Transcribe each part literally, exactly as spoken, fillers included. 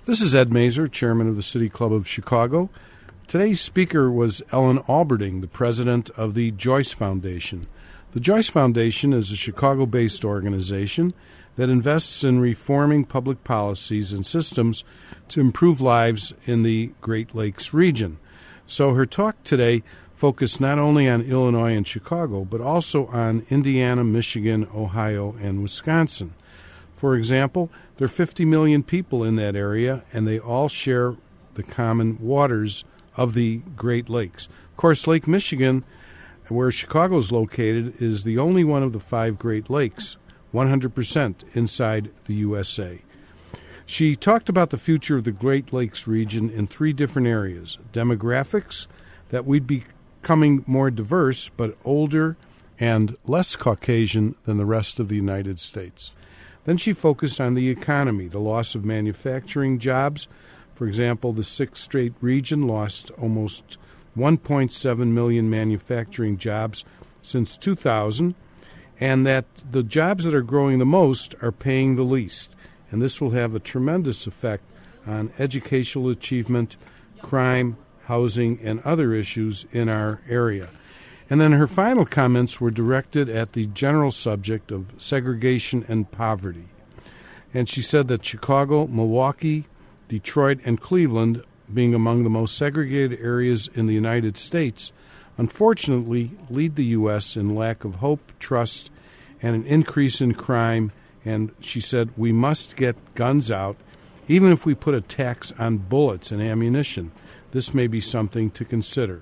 This is Ed Mazer, chairman of the City Club of Chicago. Today's speaker was Ellen Alberding, the president of the Joyce Foundation. The Joyce Foundation is a Chicago-based organization that invests in reforming public policies and systems to improve lives in the Great Lakes region. So her talk today focused not only on Illinois and Chicago, but also on Indiana, Michigan, Ohio, and Wisconsin. For example, there are fifty million people in that area, and they all share the common waters of the Great Lakes. Of course, Lake Michigan, where Chicago is located, is the only one of the five Great Lakes, one hundred percent inside the U S A. She talked about the future of the Great Lakes region in three different areas. Demographics, that we'd be becoming more diverse, but older and less Caucasian than the rest of the United States. Then she focused on the economy, the loss of manufacturing jobs. For example, the sixth Strait region lost almost one point seven million manufacturing jobs since two thousand, and that the jobs that are growing the most are paying the least. And this will have a tremendous effect on educational achievement, crime, housing, and other issues in our area. And then her final comments were directed at the general subject of segregation and poverty. And she said that Chicago, Milwaukee, Detroit, and Cleveland, being among the most segregated areas in the United States, unfortunately lead the U S in lack of hope, trust, and an increase in crime. And she said, we must get guns out, even if we put a tax on bullets and ammunition. This may be something to consider.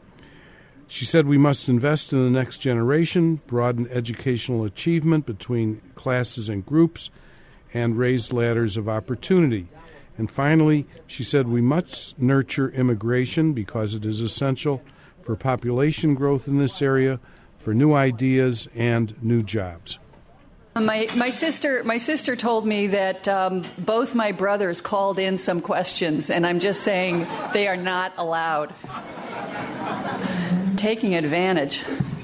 She said we must invest in the next generation, broaden educational achievement between classes and groups, and raise ladders of opportunity. And finally, she said we must nurture immigration because it is essential for population growth in this area, for new ideas and new jobs. My my sister my sister told me that um, both my brothers called in some questions, and I'm just saying they are not allowed. Taking advantage.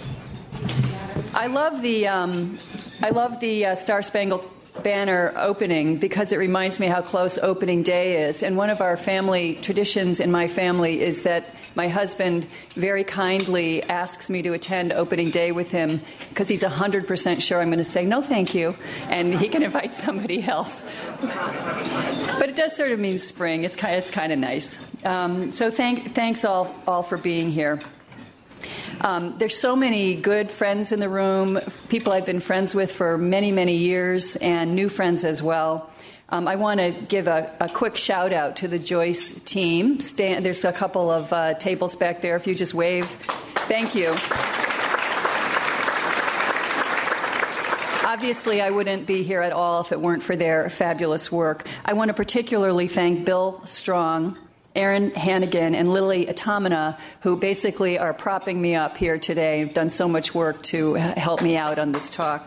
I love the um, I love the uh, Star Spangled Banner opening because it reminds me how close opening day is. And one of our family traditions in my family is that my husband very kindly asks me to attend opening day with him because he's one hundred percent sure I'm going to say, no, thank you, and he can invite somebody else. But it does sort of mean spring. It's kind of, it's kind of nice. Um, so thank, thanks all, all for being here. Um, there's so many good friends in the room, people I've been friends with for many, many years, and new friends as well. Um, I want to give a, a quick shout out to the Joyce team. Stand, there's a couple of uh, tables back there. If you just wave, thank you. Obviously, I wouldn't be here at all if it weren't for their fabulous work. I want to particularly thank Bill Strong, Aaron Hannigan, and Lily Atamina, who basically are propping me up here today. Have done so much work to help me out on this talk.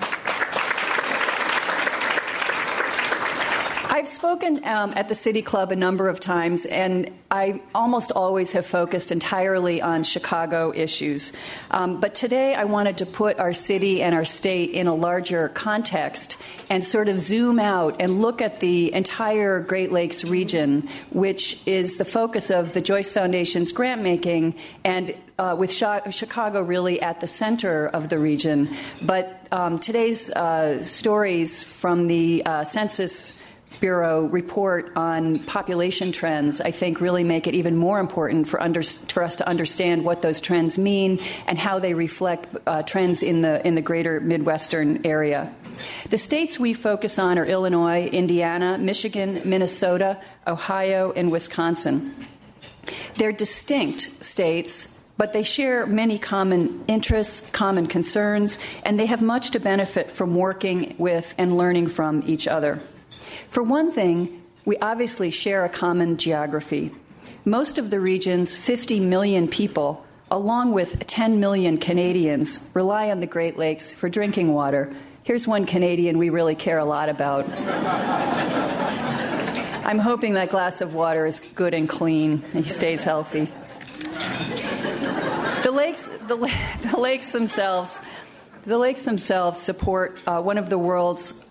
I've spoken um, at the City Club a number of times, and I almost always have focused entirely on Chicago issues. Um, but today I wanted to put our city and our state in a larger context and sort of zoom out and look at the entire Great Lakes region, which is the focus of the Joyce Foundation's grant making, and uh, with Chicago really at the center of the region. But um, today's uh, stories from the uh, Census Bureau report on population trends, I think, really make it even more important for, under, for us to understand what those trends mean and how they reflect uh, trends in the in the greater Midwestern area. The states we focus on are Illinois, Indiana, Michigan, Minnesota, Ohio, and Wisconsin. They're distinct states, but they share many common interests, common concerns, and they have much to benefit from working with and learning from each other. For one thing, we obviously share a common geography. Most of the region's fifty million people, along with ten million Canadians, rely on the Great Lakes for drinking water. Here's one Canadian we really care a lot about. I'm hoping that glass of water is good and clean and he stays healthy. The lakes, the, the lakes themselves, the lakes themselves support uh, one of the world's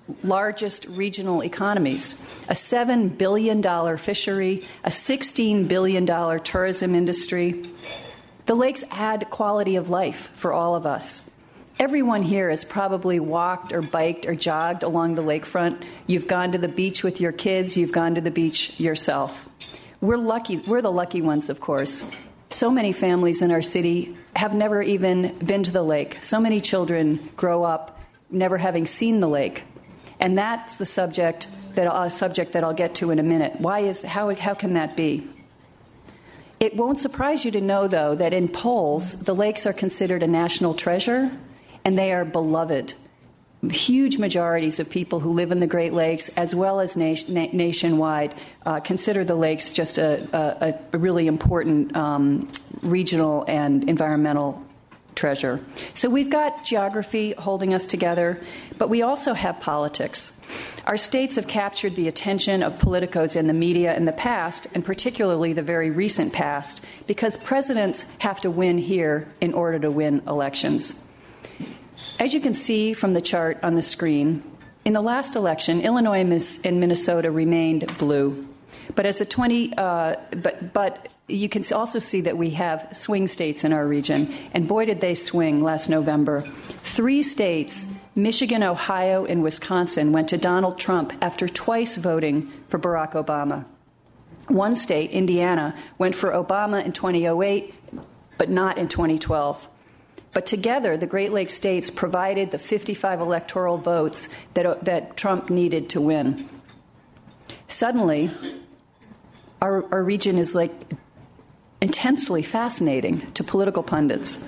largest regional economies, a seven billion dollars fishery, a sixteen billion dollars tourism industry. The lakes add quality of life for all of us. Everyone here has probably walked or biked or jogged along the lakefront. You've gone to the beach with your kids. You've gone to the beach yourself. We're lucky. We're the lucky ones, of course. So many families in our city have never even been to the lake. So many children grow up never having seen the lake. And that's the subject that, uh, subject that I'll get to in a minute. Why is, how, how can that be? It won't surprise you to know, though, that in polls, the lakes are considered a national treasure, and they are beloved. Huge majorities of people who live in the Great Lakes, as well as na- na- nationwide, uh, consider the lakes just a, a, a really important um, regional and environmental treasure. So we've got geography holding us together, but we also have politics. Our states have captured the attention of politicos in the media in the past, and particularly the very recent past, because presidents have to win here in order to win elections. As you can see from the chart on the screen, in the last election, Illinois and Minnesota remained blue. But as the twenty, uh, but but you can also see that we have swing states in our region, and boy did they swing last November. Three states, Michigan, Ohio, and Wisconsin, went to Donald Trump after twice voting for Barack Obama. One state, Indiana, went for Obama in twenty oh eight, but not in twenty twelve. But together, the Great Lakes states provided the fifty-five electoral votes that, that Trump needed to win. Suddenly, our, our region is like intensely fascinating to political pundits.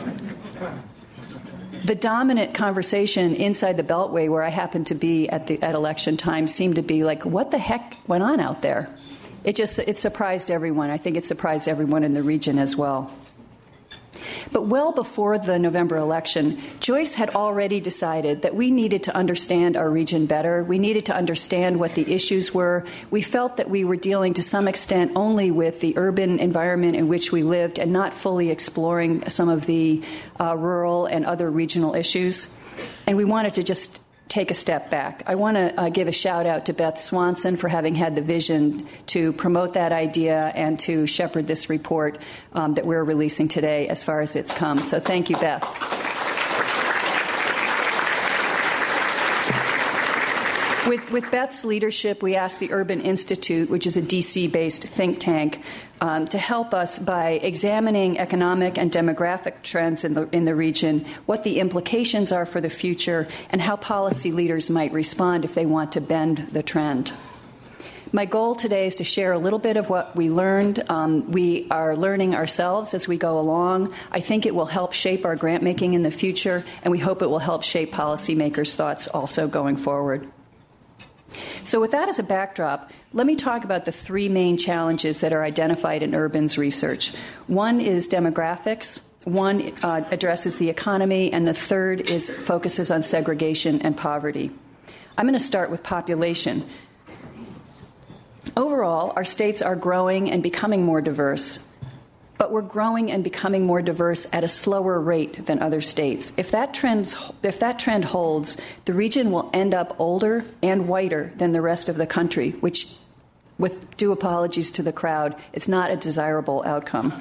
The dominant conversation inside the Beltway, where I happened to be at, the, at election time, seemed to be like, what the heck went on out there? It just it surprised everyone. I think it surprised everyone in the region as well. But well before the November election, Joyce had already decided that we needed to understand our region better. We needed to understand what the issues were. We felt that we were dealing to some extent only with the urban environment in which we lived and not fully exploring some of the uh, rural and other regional issues. And we wanted to just take a step back. I want to uh, give a shout out to Beth Swanson for having had the vision to promote that idea and to shepherd this report um, that we're releasing today as far as it's come. So thank you, Beth. With, with Beth's leadership, we asked the Urban Institute, which is a D C-based think tank, um, to help us by examining economic and demographic trends in the, in the region, what the implications are for the future, and how policy leaders might respond if they want to bend the trend. My goal today is to share a little bit of what we learned. Um, we are learning ourselves as we go along. I think it will help shape our grant making in the future, and we hope it will help shape policymakers' thoughts also going forward. So with that as a backdrop, let me talk about the three main challenges that are identified in Urban's research. One is demographics, one uh, addresses the economy, and the third is focuses on segregation and poverty. I'm going to start with population. Overall, our states are growing and becoming more diverse, but we're growing and becoming more diverse at a slower rate than other states. If that trend, if that trend holds, the region will end up older and whiter than the rest of the country, which, with due apologies to the crowd, it's not a desirable outcome.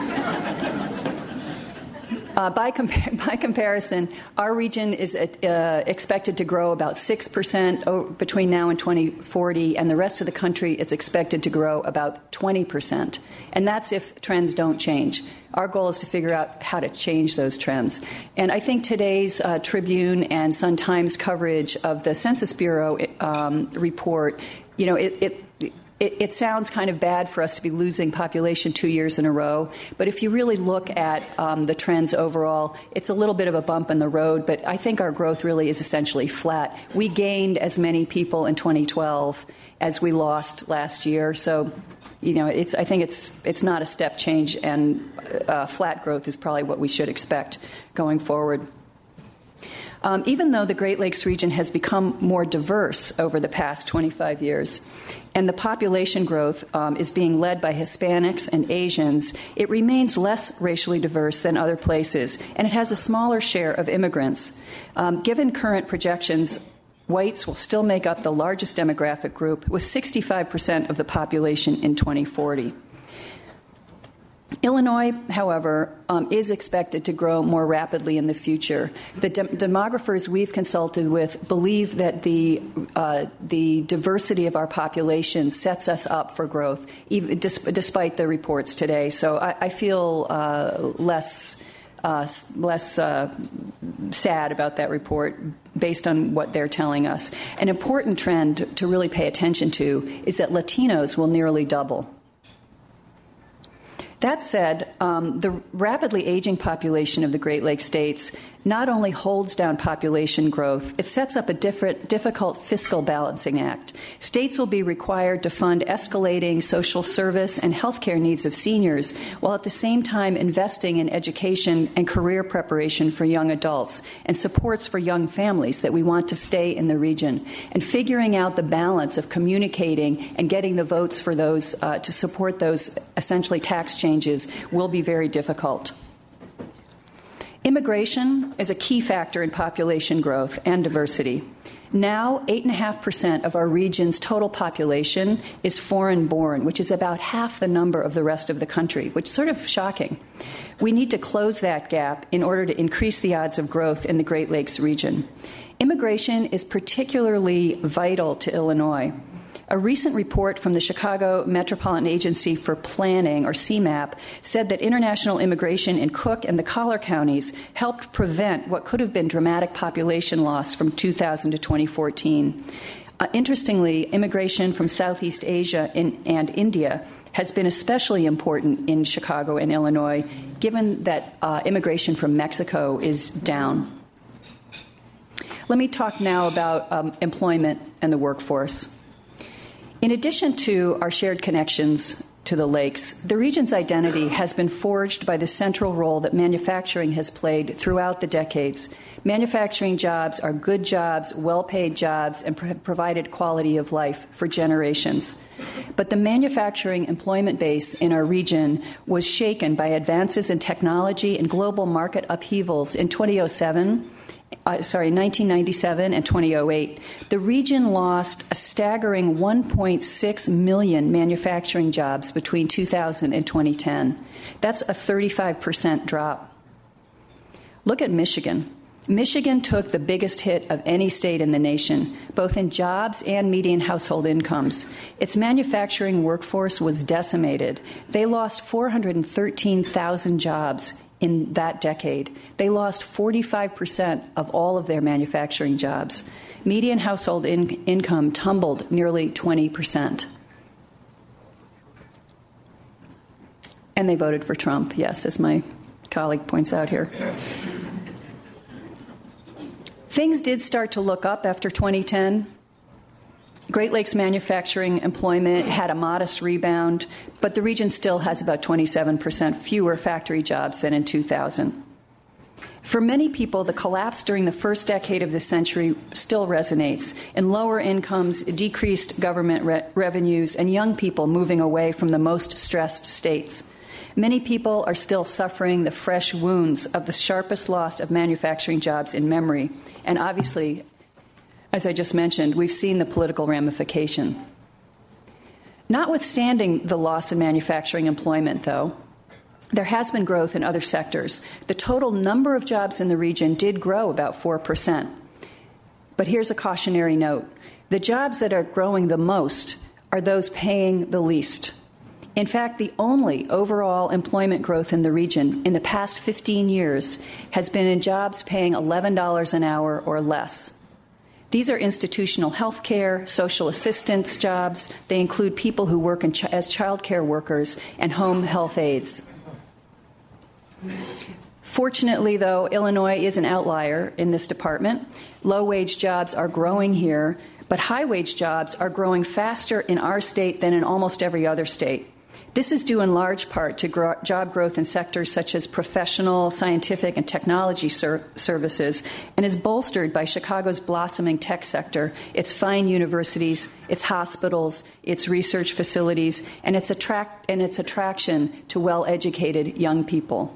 Uh, by, compa- by comparison, our region is uh, expected to grow about six percent o- between now and twenty forty, and the rest of the country is expected to grow about twenty percent. And that's if trends don't change. Our goal is to figure out how to change those trends. And I think today's uh, Tribune and Sun-Times coverage of the Census Bureau um, report, you know, it, it It, it sounds kind of bad for us to be losing population two years in a row, but if you really look at um, the trends overall, it's a little bit of a bump in the road, but I think our growth really is essentially flat. We gained as many people in twenty twelve as we lost last year, so you know, it's, I think it's it's not a step change, and uh, flat growth is probably what we should expect going forward. Um, even though the Great Lakes region has become more diverse over the past twenty-five years, and the population growth um, is being led by Hispanics and Asians, it remains less racially diverse than other places, and it has a smaller share of immigrants. Um, given current projections, Whites will still make up the largest demographic group, with sixty-five percent of the population in twenty forty. Illinois, however, um, is expected to grow more rapidly in the future. The de- demographers we've consulted with believe that the uh, the diversity of our population sets us up for growth, even, dis- despite the reports today. So I, I feel uh, less uh, less uh, sad about that report based on what they're telling us. An important trend to really pay attention to is that Latinos will nearly double. That said, um, the rapidly aging population of the Great Lakes states not only holds down population growth, it sets up a different, difficult fiscal balancing act. States will be required to fund escalating social service and health care needs of seniors, while at the same time investing in education and career preparation for young adults and supports for young families that we want to stay in the region. And figuring out the balance of communicating and getting the votes for those uh, to support those essentially tax changes will be very difficult. Immigration is a key factor in population growth and diversity. Now, eight point five percent of our region's total population is foreign-born, which is about half the number of the rest of the country, which is sort of shocking. We need to close that gap in order to increase the odds of growth in the Great Lakes region. Immigration is particularly vital to Illinois. A recent report from the Chicago Metropolitan Agency for Planning, or C MAP, said that international immigration in Cook and the Collier counties helped prevent what could have been dramatic population loss from two thousand to twenty fourteen. Uh, interestingly, immigration from Southeast Asia in, and India has been especially important in Chicago and Illinois, given that uh, immigration from Mexico is down. Let me talk now about um, employment and the workforce. In addition to our shared connections to the lakes, the region's identity has been forged by the central role that manufacturing has played throughout the decades. Manufacturing jobs are good jobs, well-paid jobs, and have provided quality of life for generations. But the manufacturing employment base in our region was shaken by advances in technology and global market upheavals in two thousand seven. Uh, sorry, nineteen ninety-seven and two thousand eight, the region lost a staggering one point six million manufacturing jobs between two thousand and twenty ten. That's a thirty-five percent drop. Look at Michigan. Michigan took the biggest hit of any state in the nation, both in jobs and median household incomes. Its manufacturing workforce was decimated. They lost four hundred thirteen thousand jobs in that decade. They lost forty-five percent of all of their manufacturing jobs. Median household in- income tumbled nearly twenty percent. And they voted for Trump, yes, as my colleague points out here. Things did start to look up after twenty ten. Great Lakes manufacturing employment had a modest rebound, but the region still has about twenty-seven percent fewer factory jobs than in two thousand. For many people, the collapse during the first decade of the century still resonates in lower incomes, decreased government re- revenues, and young people moving away from the most stressed states. Many people are still suffering the fresh wounds of the sharpest loss of manufacturing jobs in memory, and obviously, as I just mentioned, we've seen the political ramification. Notwithstanding the loss of manufacturing employment, though, there has been growth in other sectors. The total number of jobs in the region did grow about four percent. But here's a cautionary note. The jobs that are growing the most are those paying the least. In fact, the only overall employment growth in the region in the past fifteen years has been in jobs paying eleven dollars an hour or less. These are institutional health care, social assistance jobs. They include people who work in ch- as child care workers and home health aides. Fortunately, though, Illinois is an outlier in this department. Low-wage jobs are growing here, but high-wage jobs are growing faster in our state than in almost every other state. This is due in large part to gro- job growth in sectors such as professional, scientific, and technology ser- services, and is bolstered by Chicago's blossoming tech sector, its fine universities, its hospitals, its research facilities, and its, attract- and its attraction to well-educated young people.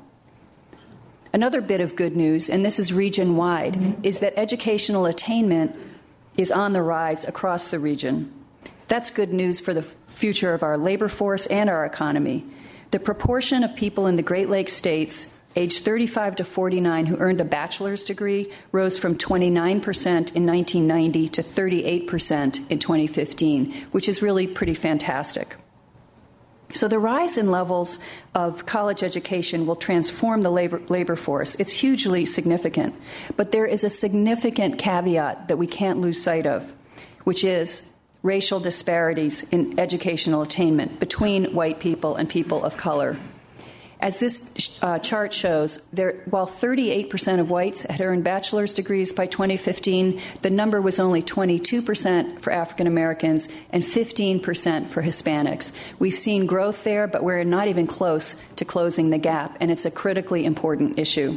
Another bit of good news, and this is region-wide, is that educational attainment is on the rise across the region. That's good news for the future of our labor force and our economy. The proportion of people in the Great Lakes states aged thirty-five to forty-nine who earned a bachelor's degree rose from twenty-nine percent in nineteen ninety to thirty-eight percent in twenty fifteen, which is really pretty fantastic. So the rise in levels of college education will transform the labor, labor force. It's hugely significant. But there is a significant caveat that we can't lose sight of, which is racial disparities in educational attainment between white people and people of color. As this uh, chart shows, there, while thirty-eight percent of whites had earned bachelor's degrees by twenty fifteen, the number was only twenty-two percent for African Americans and fifteen percent for Hispanics. We've seen growth there, but we're not even close to closing the gap, and it's a critically important issue.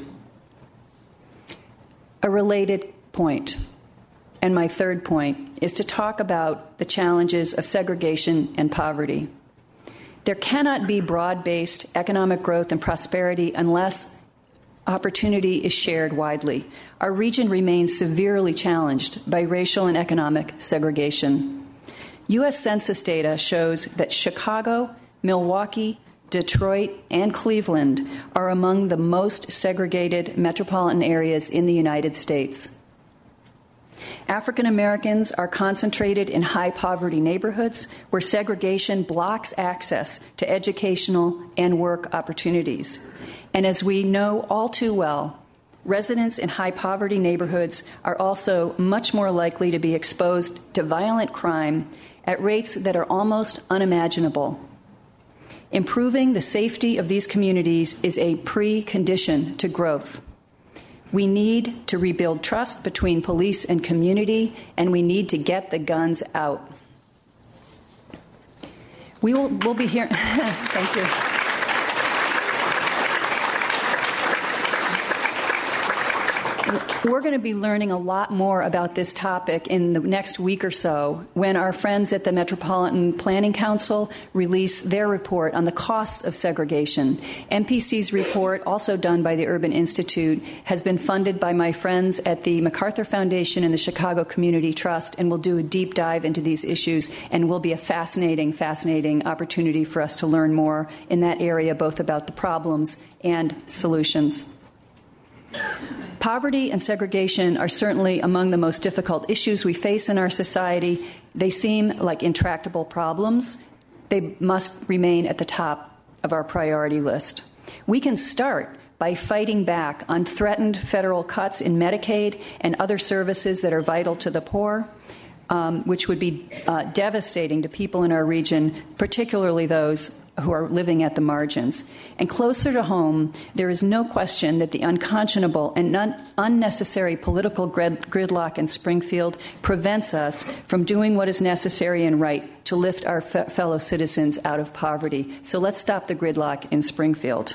A related point, and my third point, is to talk about the challenges of segregation and poverty. There cannot be broad-based economic growth and prosperity unless opportunity is shared widely. Our region remains severely challenged by racial and economic segregation. U S Census data shows that Chicago, Milwaukee, Detroit, and Cleveland are among the most segregated metropolitan areas in the United States. African Americans are concentrated in high-poverty neighborhoods where segregation blocks access to educational and work opportunities. And as we know all too well, residents in high-poverty neighborhoods are also much more likely to be exposed to violent crime at rates that are almost unimaginable. Improving the safety of these communities is a precondition to growth. We need to rebuild trust between police and community, and we need to get the guns out. We will we'll be here. Thank you. We're going to be learning a lot more about this topic in the next week or so when our friends at the Metropolitan Planning Council release their report on the costs of segregation. M P C's report, also done by the Urban Institute, has been funded by my friends at the MacArthur Foundation and the Chicago Community Trust, and will do a deep dive into these issues and will be a fascinating, fascinating opportunity for us to learn more in that area, both about the problems and solutions. Poverty and segregation are certainly among the most difficult issues we face in our society. They seem like intractable problems. They must remain at the top of our priority list. We can start by fighting back on threatened federal cuts in Medicaid and other services that are vital to the poor, um, which would be uh, devastating to people in our region, particularly those who are living at the margins. And closer to home, there is no question that the unconscionable and un- unnecessary political grid- gridlock in Springfield prevents us from doing what is necessary and right to lift our fe- fellow citizens out of poverty. So let's stop the gridlock in Springfield.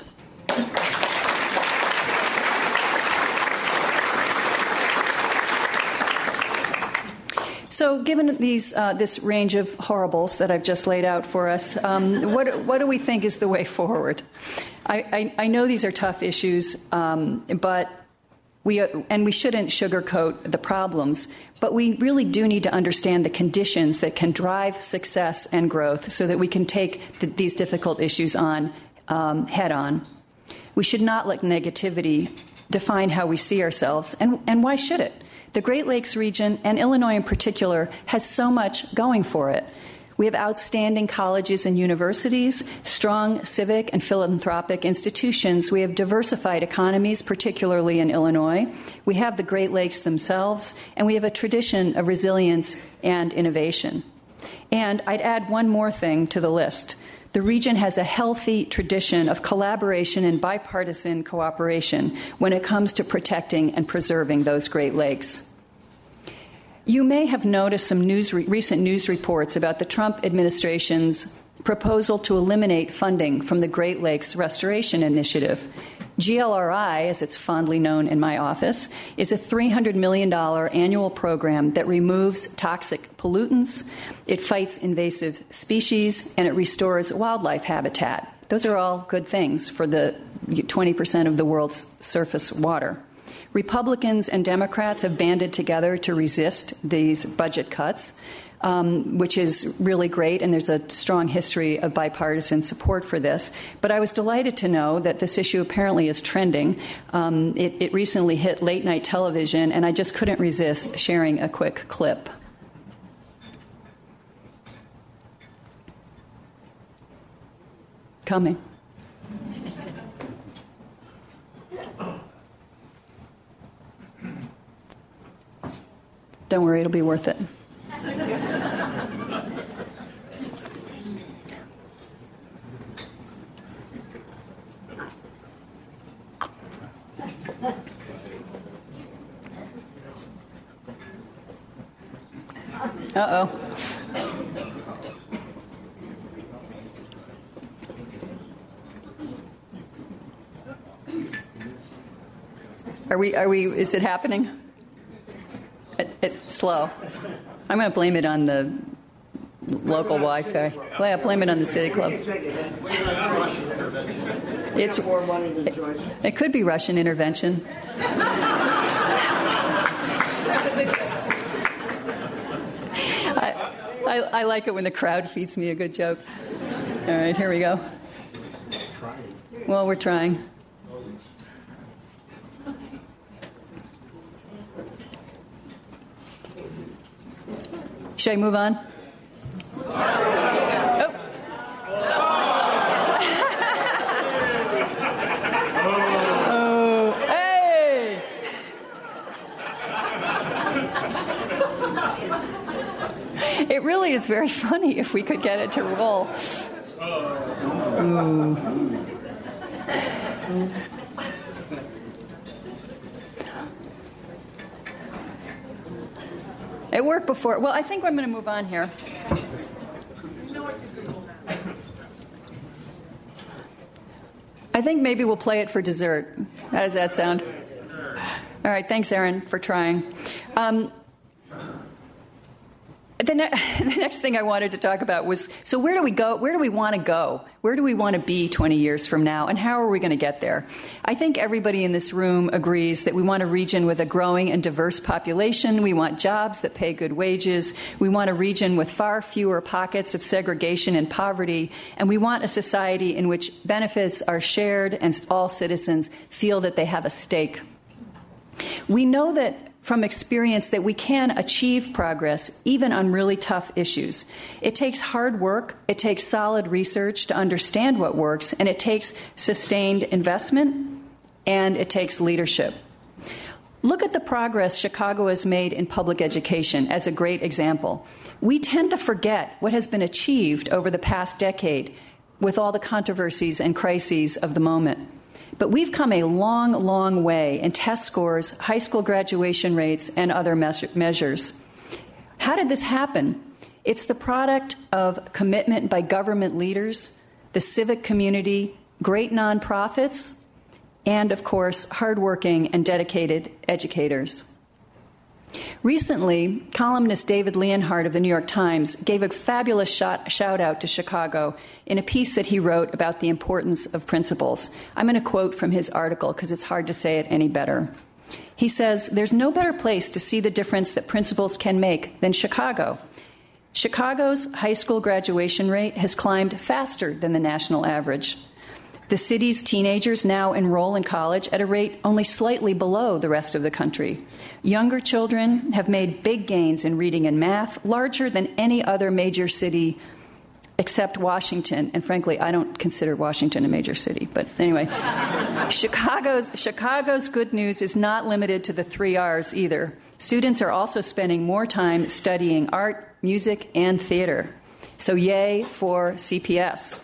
So given these, uh, this range of horribles that I've just laid out for us, um, what, what do we think is the way forward? I, I, I know these are tough issues, um, but we, uh, and we shouldn't sugarcoat the problems, but we really do need to understand the conditions that can drive success and growth so that we can take the, these difficult issues on um, head on. We should not let negativity define how we see ourselves, and, and why should it? The Great Lakes region, and Illinois in particular, has so much going for it. We have outstanding colleges and universities, strong civic and philanthropic institutions. We have diversified economies, particularly in Illinois. We have the Great Lakes themselves, and we have a tradition of resilience and innovation. And I'd add one more thing to the list. The region has a healthy tradition of collaboration and bipartisan cooperation when it comes to protecting and preserving those Great Lakes. You may have noticed some news re- recent news reports about the Trump administration's proposal to eliminate funding from the Great Lakes Restoration Initiative. G L R I, as it's fondly known in my office, is a three hundred million dollars annual program that removes toxic pollutants, it fights invasive species, and it restores wildlife habitat. Those are all good things for the twenty percent of the world's surface water. Republicans and Democrats have banded together to resist these budget cuts, um, which is really great, and there's a strong history of bipartisan support for this. But I was delighted to know that this issue apparently is trending. Um, it, it recently hit late-night television, and I just couldn't resist sharing a quick clip. Coming. Don't worry, it'll be worth it. Uh-oh. Are we, are we, is it happening? It, it's slow. I'm going to blame it on the local Wi-Fi. Well, blame it on the City Club. It's more money than Joyce. It, it could be Russian intervention. I, I, I like it when the crowd feeds me a good joke. All right, here we go. Well, we're trying. Should I move on? Oh. Oh, hey! It really is very funny if we could get it to roll. Ooh. It worked before. Well, I think I'm going to move on here. I think maybe we'll play it for dessert. How does that sound? All right. Thanks, Aaron, for trying. Um, the, ne- the next thing I wanted to talk about was, so where do we go? Where do we want to go? Where do we want to be twenty years from now? And how are we going to get there? I think everybody in this room agrees that we want a region with a growing and diverse population. We want jobs that pay good wages. We want a region with far fewer pockets of segregation and poverty. And we want a society in which benefits are shared and all citizens feel that they have a stake. We know that from experience that we can achieve progress even on really tough issues. It takes hard work, it takes solid research to understand what works, and it takes sustained investment, and it takes leadership. Look at the progress Chicago has made in public education as a great example. We tend to forget what has been achieved over the past decade with all the controversies and crises of the moment. But we've come a long, long way in test scores, high school graduation rates, and other measures. How did this happen? It's the product of commitment by government leaders, the civic community, great nonprofits, and, of course, hardworking and dedicated educators. Recently, columnist David Leonhardt of the New York Times gave a fabulous shot, shout out to Chicago in a piece that he wrote about the importance of principles. I'm going to quote from his article because it's hard to say it any better. He says, "There's no better place to see the difference that principles can make than Chicago. Chicago's high school graduation rate has climbed faster than the national average. The city's teenagers now enroll in college at a rate only slightly below the rest of the country. Younger children have made big gains in reading and math, larger than any other major city except Washington. And frankly, I don't consider Washington a major city. But anyway, Chicago's, Chicago's good news is not limited to the three R's either. Students are also spending more time studying art, music, and theater. So yay for C P S.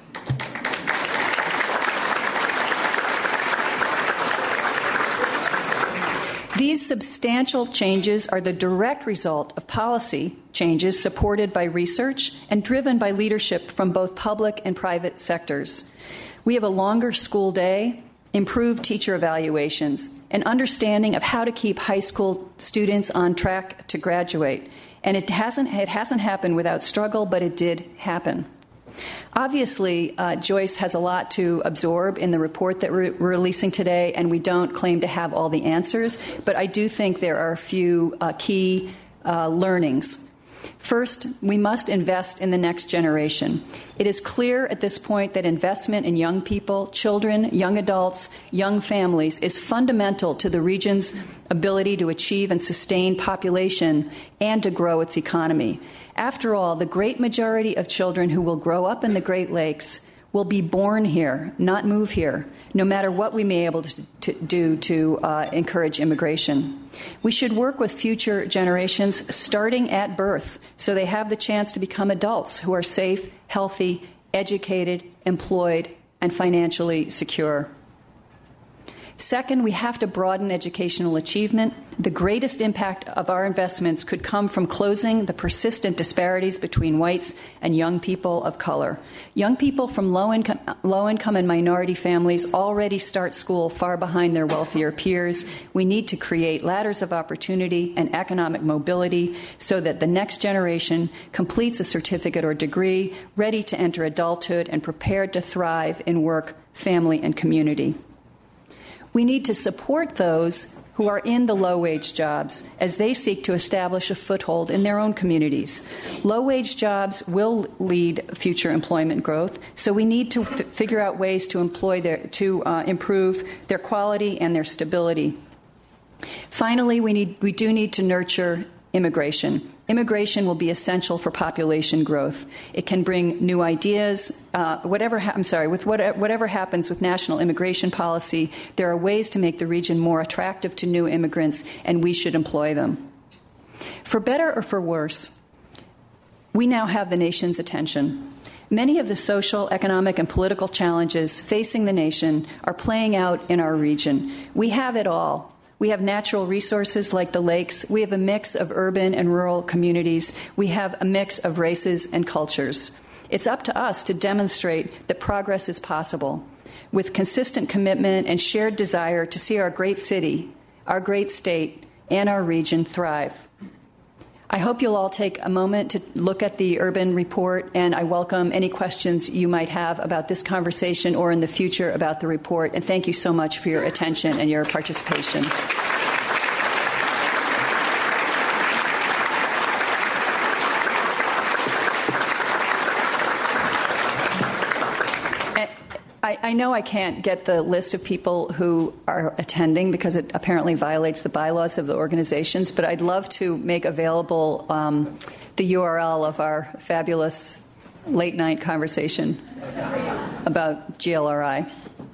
These substantial changes are the direct result of policy changes supported by research and driven by leadership from both public and private sectors. We have a longer school day, improved teacher evaluations, an understanding of how to keep high school students on track to graduate. And it hasn't, it hasn't happened without struggle, but it did happen. Obviously, uh, Joyce has a lot to absorb in the report that we're releasing today, and we don't claim to have all the answers, but I do think there are a few uh, key uh, learnings. First, we must invest in the next generation. It is clear at this point that investment in young people, children, young adults, young families is fundamental to the region's ability to achieve and sustain population and to grow its economy. After all, the great majority of children who will grow up in the Great Lakes will be born here, not move here, no matter what we may be able to, to do to uh, encourage immigration. We should work with future generations starting at birth so they have the chance to become adults who are safe, healthy, educated, employed, and financially secure. Second, we have to broaden educational achievement. The greatest impact of our investments could come from closing the persistent disparities between whites and young people of color. Young people from low-income, low-income and minority families already start school far behind their wealthier peers. We need to create ladders of opportunity and economic mobility so that the next generation completes a certificate or degree, ready to enter adulthood and prepared to thrive in work, family, and community. We need to support those who are in the low-wage jobs as they seek to establish a foothold in their own communities. Low-wage jobs will lead future employment growth, so we need to f- figure out ways to employ their, to uh, improve their quality and their stability. Finally, we need we do need to nurture immigration. Immigration will be essential for population growth. It can bring new ideas. Uh, whatever ha- I'm sorry, with what, whatever happens with national immigration policy, there are ways to make the region more attractive to new immigrants, and we should employ them. For better or for worse, we now have the nation's attention. Many of the social, economic, and political challenges facing the nation are playing out in our region. We have it all. We have natural resources like the lakes. We have a mix of urban and rural communities. We have a mix of races and cultures. It's up to us to demonstrate that progress is possible with consistent commitment and shared desire to see our great city, our great state, and our region thrive. I hope you'll all take a moment to look at the Urban Report, and I welcome any questions you might have about this conversation or in the future about the report. And thank you so much for your attention and your participation. I, I know I can't get the list of people who are attending because it apparently violates the bylaws of the organizations, but I'd love to make available um, the U R L of our fabulous late-night conversation about G L R I.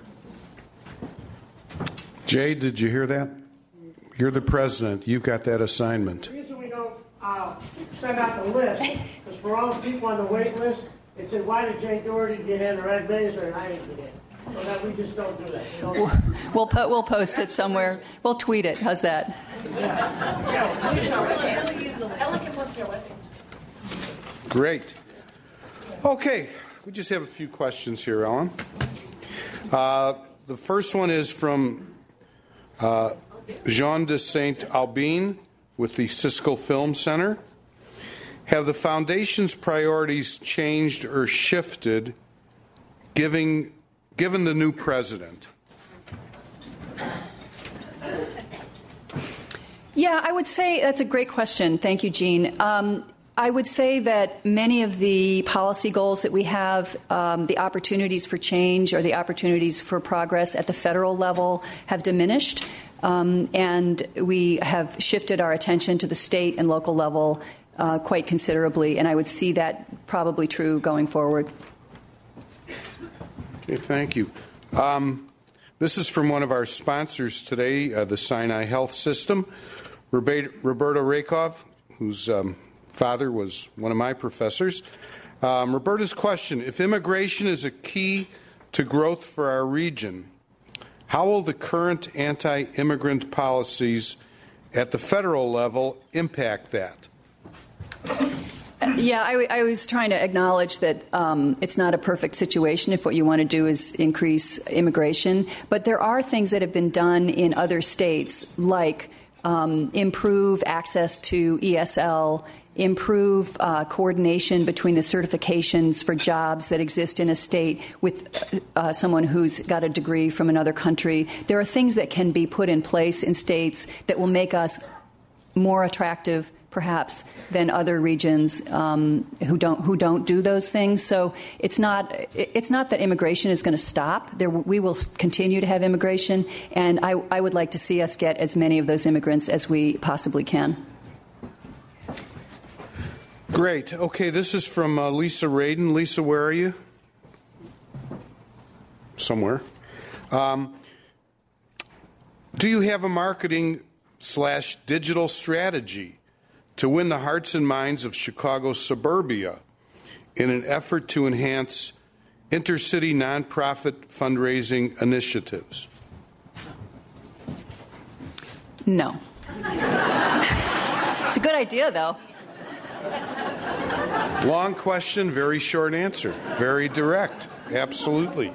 Jay, did you hear that? You're the president. You got that assignment. The reason we don't uh, send out the list is for all the people on the wait list. It said, why did Jay Doherty get in or Ed Baser and I didn't get in? So that we just don't do that. We don't we'll we'll, po- we'll post it somewhere. We'll tweet it. How's that? Great. Okay, we just have a few questions here, Ellen. Uh, the first one is from uh, Jean de Saint-Albin with the Siskel Film Center. Have the Foundation's priorities changed or shifted giving, given the new president? Yeah, I would say that's a great question. Thank you, Jean. Um, I would say that many of the policy goals that we have, um, the opportunities for change or the opportunities for progress at the federal level have diminished, um, and we have shifted our attention to the state and local level Uh, quite considerably, and I would see that probably true going forward. Okay, thank you. Um, this is from one of our sponsors today, uh, the Sinai Health System. Roberta Rakoff, whose um, father was one of my professors. Um, Roberta's question, if immigration is a key to growth for our region, how will the current anti-immigrant policies at the federal level impact that? Yeah, I, w- I was trying to acknowledge that um, it's not a perfect situation if what you want to do is increase immigration. But there are things that have been done in other states, like um, improve access to E S L improve uh, coordination between the certifications for jobs that exist in a state with uh, someone who's got a degree from another country. There are things that can be put in place in states that will make us more attractive, perhaps, than other regions um, who don't who don't do those things. So it's not it's not that immigration is going to stop. There, we will continue to have immigration, and I, I would like to see us get as many of those immigrants as we possibly can. Great. Okay, this is from uh, Lisa Radin. Lisa, where are you? Somewhere. Um, do you have a marketing slash digital strategy to win the hearts and minds of Chicago suburbia in an effort to enhance intercity nonprofit fundraising initiatives? No. It's a good idea, though. Long question, very short answer. Very direct. Absolutely.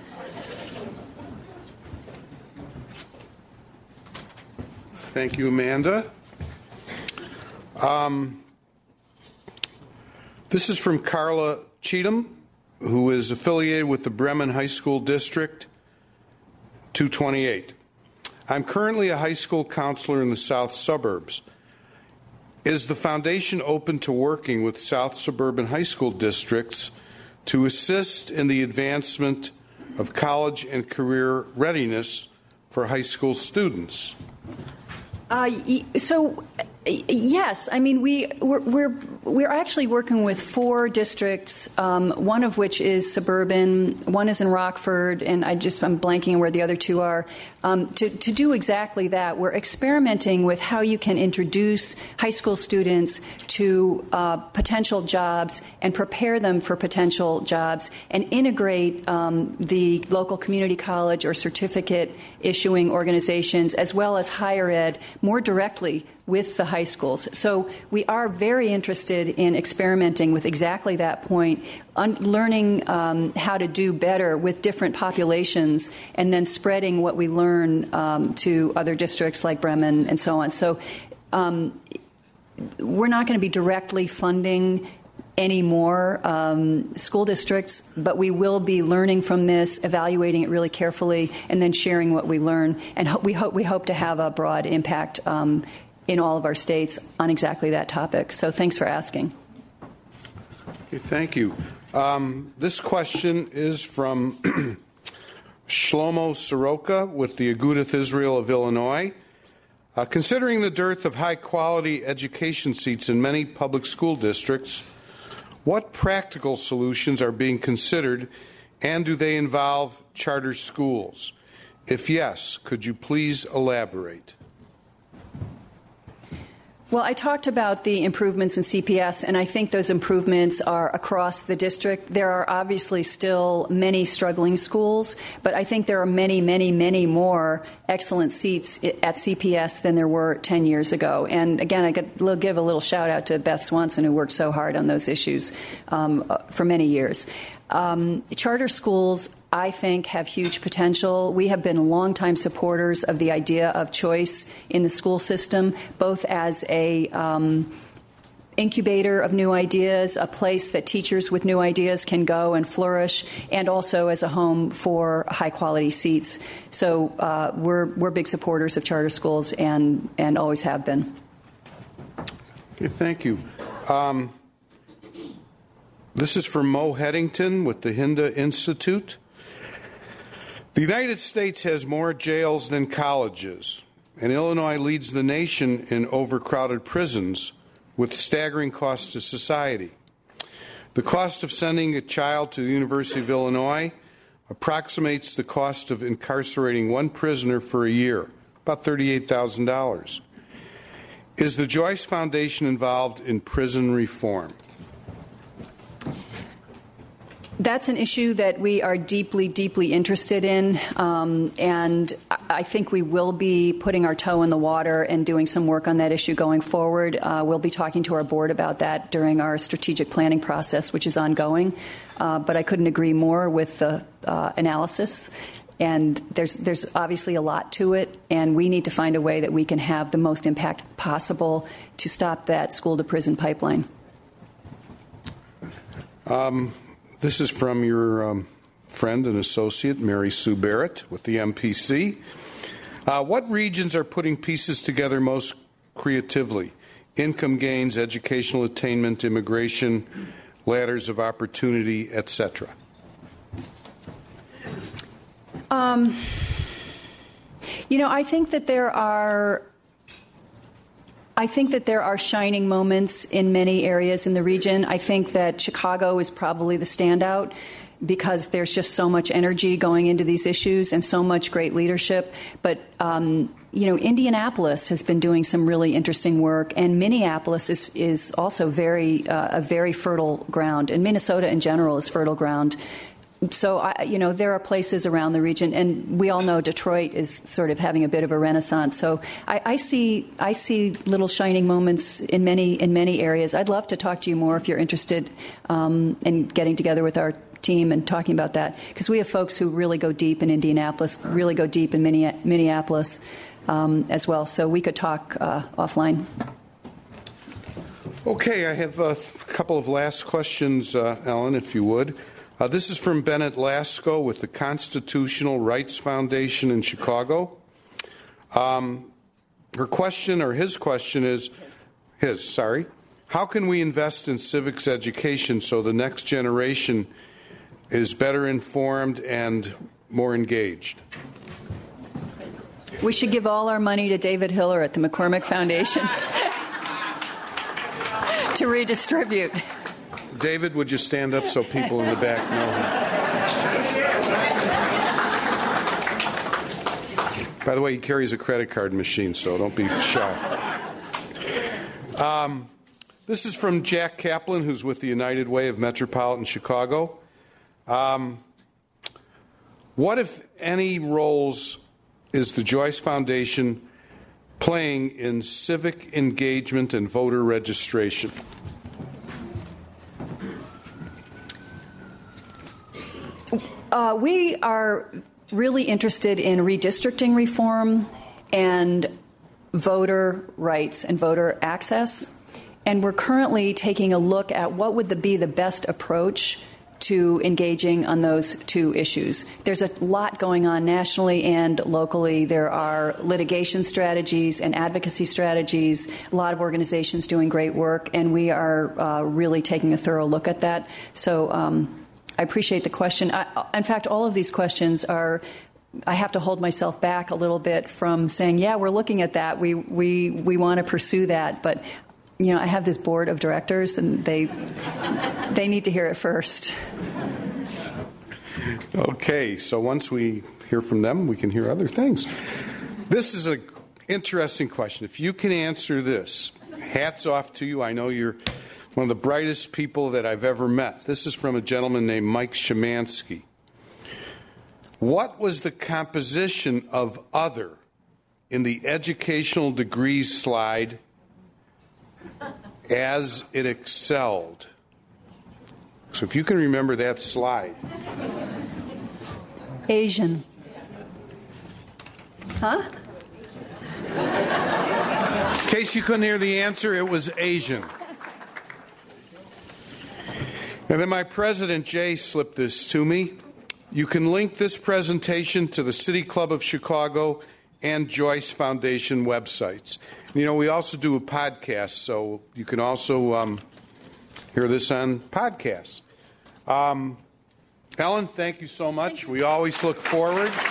Thank you, Amanda. Um, this is from Carla Cheatham, who is affiliated with the Bremen High School District two twenty-eight. I'm currently a high school counselor in the south suburbs. Is the foundation open to working with south suburban high school districts to assist in the advancement of college and career readiness for high school students? Uh, so, yes. I mean, we we're we're, we're actually working with four districts. Um, one of which is suburban. One is in Rockford, and I just I'm blanking on where the other two are. Um, to to do exactly that, we're experimenting with how you can introduce high school students to uh, potential jobs and prepare them for potential jobs, and integrate um, the local community college or certificate issuing organizations as well as higher ed more directly with the high schools. So we are very interested in experimenting with exactly that point, un- learning um, how to do better with different populations, and then spreading what we learn um, to other districts like Bremen and so on. So um, we're not going to be directly funding any more um, school districts, but we will be learning from this, evaluating it really carefully, and then sharing what we learn. And ho- we hope we hope to have a broad impact um, in all of our states on exactly that topic. So thanks for asking. Okay, thank you. Um, this question is from Shlomo Soroka with the Agudath Israel of Illinois. Uh, considering the dearth of high-quality education seats in many public school districts, what practical solutions are being considered, and do they involve charter schools? If yes, could you please elaborate? Well, I talked about the improvements in C P S, and I think those improvements are across the district. There are obviously still many struggling schools, but I think there are many, many, many more excellent seats at C P S than there were ten years ago. And again, I could give a little shout out to Beth Swanson, who worked so hard on those issues um, for many years. Um, charter schools, I think, have huge potential. We have been longtime supporters of the idea of choice in the school system, both as a um, incubator of new ideas, a place that teachers with new ideas can go and flourish, and also as a home for high-quality seats. So uh, we're we're big supporters of charter schools, and and always have been. Okay, thank you. Um, this is from Mo Headington with the Hinda Institute. The United States has more jails than colleges, and Illinois leads the nation in overcrowded prisons with staggering costs to society. The cost of sending a child to the University of Illinois approximates the cost of incarcerating one prisoner for a year, about thirty-eight thousand dollars. Is the Joyce Foundation involved in prison reform? That's an issue that we are deeply, deeply interested in, um, and I think we will be putting our toe in the water and doing some work on that issue going forward. Uh, we'll be talking to our board about that during our strategic planning process, which is ongoing. Uh, but I couldn't agree more with the uh, analysis. And there's there's obviously a lot to it, and we need to find a way that we can have the most impact possible to stop that school-to-prison pipeline. Um, this is from your um, friend and associate, Mary Sue Barrett, with the M P C. Uh, what regions are putting pieces together most creatively? Income gains, educational attainment, immigration, ladders of opportunity, et cetera. Um, you know, I think that there are. I think that there are shining moments in many areas in the region. I think that Chicago is probably the standout because there's just so much energy going into these issues and so much great leadership. But, um, you know, Indianapolis has been doing some really interesting work, and Minneapolis is, is also very uh, a very fertile ground, and Minnesota in general is fertile ground. So, I, you know, there are places around the region, and we all know Detroit is sort of having a bit of a renaissance. So I, I see I see little shining moments in many in many areas. I'd love to talk to you more if you're interested um, in getting together with our team and talking about that, because we have folks who really go deep in Indianapolis, really go deep in Minneapolis um, as well. So we could talk uh, offline. Okay, I have a couple of last questions, uh, Ellen, if you would. Uh, this is from Bennett Lasco with the Constitutional Rights Foundation in Chicago. Um, her question, or his question is, his, sorry, how can we invest in civics education so the next generation is better informed and more engaged? We should give all our money to David Hiller at the McCormick Foundation to redistribute. David, would you stand up so people in the back know? By the way, he carries a credit card machine, so don't be shy. Um, this is from Jack Kaplan, who's with the United Way of Metropolitan Chicago. Um, what, if any, roles is the Joyce Foundation playing in civic engagement and voter registration? Uh, we are really interested in redistricting reform and voter rights and voter access. And we're currently taking a look at what would the, be the best approach to engaging on those two issues. There's a lot going on nationally and locally. There are litigation strategies and advocacy strategies, a lot of organizations doing great work, and we are uh, really taking a thorough look at that. So um, I appreciate the question. I, in fact, all of these questions are, I have to hold myself back a little bit from saying, yeah, we're looking at that. We, we, we want to pursue that. But you know, I have this board of directors, and they they need to hear it first. Okay, so once we hear from them, we can hear other things. This is an interesting question. If you can answer this, hats off to you. I know you're one of the brightest people that I've ever met. This is from a gentleman named Mike Shemansky. What was the composition of other in the educational degrees slide as it excelled? So if you can remember that slide. Asian. Huh? In case you couldn't hear the answer, it was Asian. And then my president, Jay, slipped this to me. You can link this presentation to the City Club of Chicago and Joyce Foundation websites. You know, we also do a podcast, so you can also um, hear this on podcasts. Um, Ellen, thank you so much. We always look forward